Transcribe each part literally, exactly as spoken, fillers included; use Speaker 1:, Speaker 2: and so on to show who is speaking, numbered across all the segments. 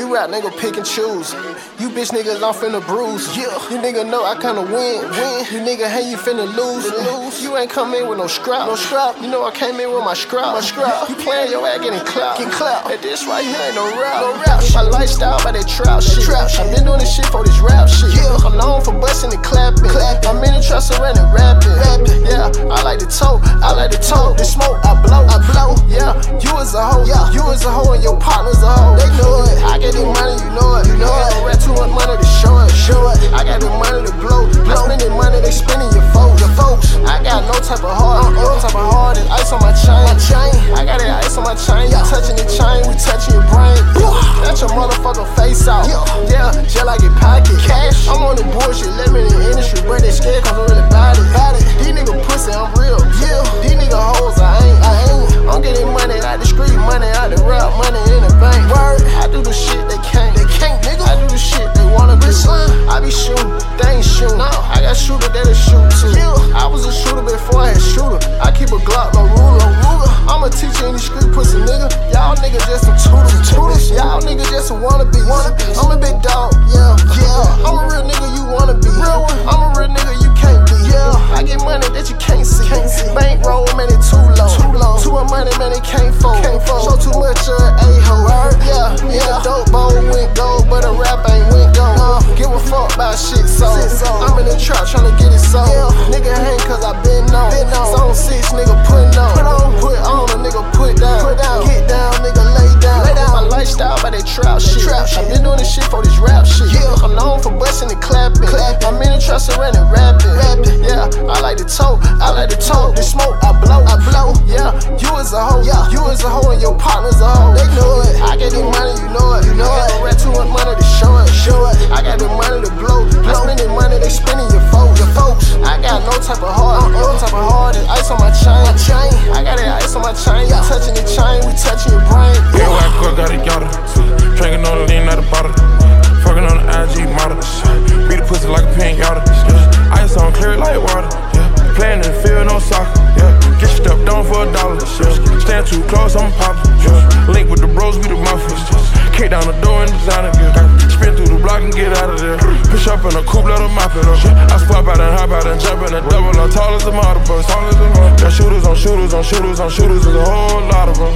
Speaker 1: You rap nigga pick and choose. You bitch niggas I'm finna bruise. Yeah. You nigga know I kinda win. Win. You nigga hey you finna lose. Lose. You ain't come in with no scrap. No scrap. You know I came in with my scrap. My scrap. You playing your ass getting clout. Get clout. And this right here ain't no rap. No rap. My lifestyle by that trap shit. Trap shit. I been doing this shit for this rap shit. Yeah. I'm known for busting and clapping. clapping. I'm in the trap surrounding rapping. rapping. Yeah. I like to tote. I like to tote. The smoke I blow. I blow. Yeah. You is a hoe. Yeah. You is a hoe and your partner's a hoe. They know it. I get the money. You know it. You know it. I rap too much money to show it. Show it. I got the money to blow. blow. I spend the money. They spending your folks. Your folks. I got no type of heart. Uh-uh. No type of heart. It's ice on my chain. My chain. I got that ice on my chain. You touching the chain. We touching your brain. That's your motherfucker face out. Yeah. Just like it pocket. Cash. I'm on the bullshit. Let me in the industry. But they scared cause I'm really bad it. Bad it. These niggas pussy. I'm real. Yeah. These niggas hoes. I ain't. I ain't. I'm getting money out the street. Money out the rap. Money in the bank. Word. I do the shit they can't. They can't, nigga. I do the shit they wanna do. I be shooting. They ain't shooting. No. I got shooter that'll shoot too. Yeah. I was a shooter before I had shooter. I keep a Glock, no ruler. No ruler. I'm a teacher in the street pussy nigga. Y'all niggas just some tutors. tutors. Y'all niggas just some wannabes. wannabes. I'm a big dog. Yeah. Yeah. I'm a real nigga you wanna be. Real one. I'm a real nigga you can't be. Yeah. I get money that you can't see. Can't see. Bankroll, man, it too low. Too low. Too much money, man, it can't fold. Can't fold. Show too much of an a-hole. Yeah. Yeah. Dope bowl went gold, but a rap ain't went gold. Uh, give a fuck about shit sold. I'm in the trap tryna get it sold. Yeah. Nigga hang cause I been on. Been on. Zone six, nigga putting on. Put on. Put on, a nigga put down. Put down. Get down, nigga lay down. Lay down. My lifestyle by that trap shit. Trap shit. I been doing this shit for this rap shit. Yeah. I'm known for busting and clapping. clapping. I'm in the trap surrounding rapping. rapping. Yeah. I like to tote. I like to tote. The smoke I blow. I blow. Yeah. You is a hoe. Yeah. You is a hoe and your partner's a hoe. They know it. I get the money, you know it. You know it. I rap too much money to show it. Show it. I got the money to blow. blow. I spend the money, they spending your folks. Your folks. I got no type of heart. Uh-uh. No type of heart. It's ice on my chain. My chain. I got that ice on my chain. You touching the chain, we touching your brain.
Speaker 2: Yeah, I cook, got a yada. Drinking on the lean, not a bottle. Fucking on the I G model. Beat the pussy like a pinata. Ice on clear like water. Yeah. Playing in the field, no soccer. Yeah. Get your step down for a dollar. Yeah. Stand too close, I'm poppin'. Yeah. Link with the bros, we the muffins. Kick down the door and designer gear. Spin through the block and get out of there. Push up in a coupe, let 'em mop it up. I swap out and hop out and jump in a double. I'm tall as a model bus. Got shooters on shooters on shooters on shooters. There's a whole lot of them.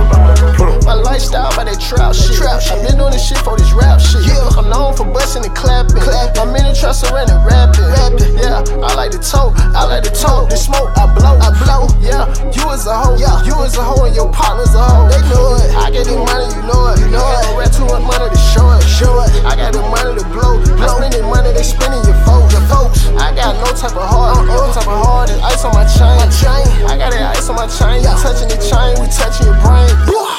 Speaker 1: My lifestyle by that trap shit. Trap shit. I been doing this shit for this rap shit. Yeah. I'm known for busting and clapping. clapping. I'm in the trap surrounding rapping. rapping. Yeah. I like to tote. I like to tote. The smoke I blow. I blow. Yeah. You is a hoe. Yeah. You is a hoe and your partner's a hoe. They know it. I get the money, you know it. You know it. I rap too much money to show it. Show it. I got the money to blow. blow. I spend the money, they spending your folks. Your folks. I got no type of heart. Uh-uh. No type of heart. It's ice on my chain. My chain. I got that ice on my chain. You touching the chain, we touching your brain.